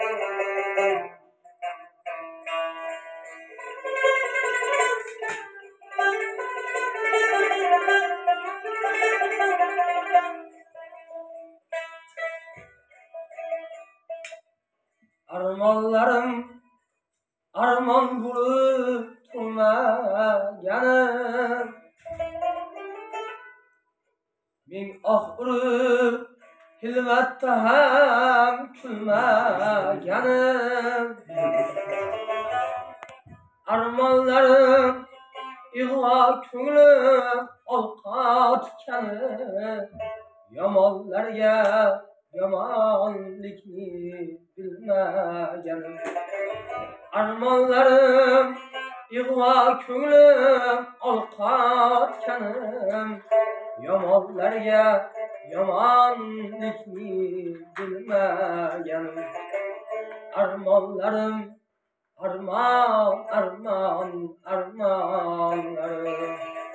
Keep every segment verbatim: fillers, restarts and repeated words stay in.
Armonlarım armon bo'lib turmaganim, ming oh urib hilvatda ham kulmaganim. Armonlarim ig'vo ko'nglim olqotganim, yomonlarga yomonlikni bilmaganim. Armonlarim ig'vo ko'nglim olqotganim, yomonlarga yomonlikni bilmaganim. Armonlarim armon armon armonlarim.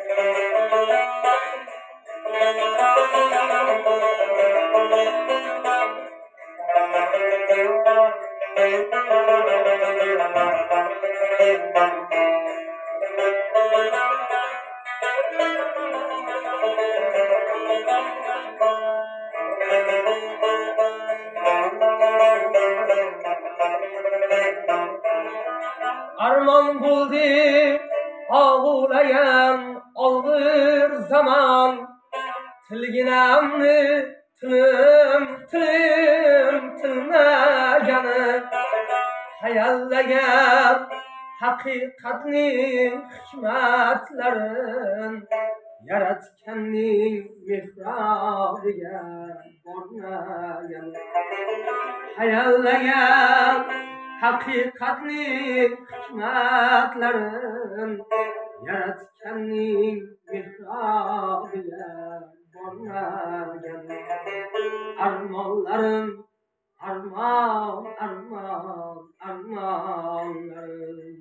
Armon bo'ldi og'ulagan olg'ir zamon, tilginamni tilim tilim tilmagani, hayallagan haqiqatning hikmatlarin, yaratganning mehrobiga bormagani. Hayallagan haqiqatning hikmatlarin, yaratganning mehrobiga bormagan. Armonlarim armon armon armonlarim.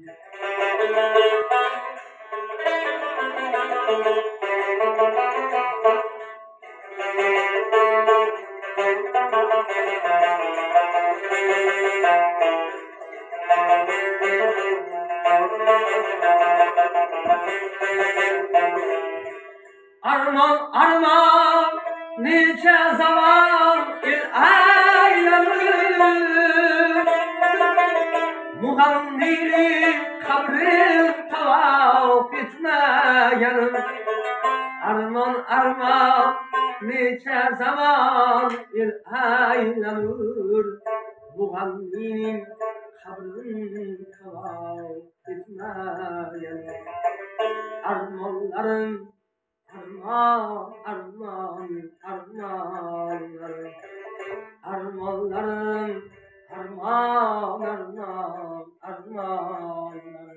Armon armon necha zaman el aylanır, muhandiylik kabrin tavaf etmeyenim. Armon armon necha zaman el aylanır, muhandiylik kabrin tavaf etmeyenim. Armonlarım armon armon armonlarim. Armonlarim armon armon armonlarim.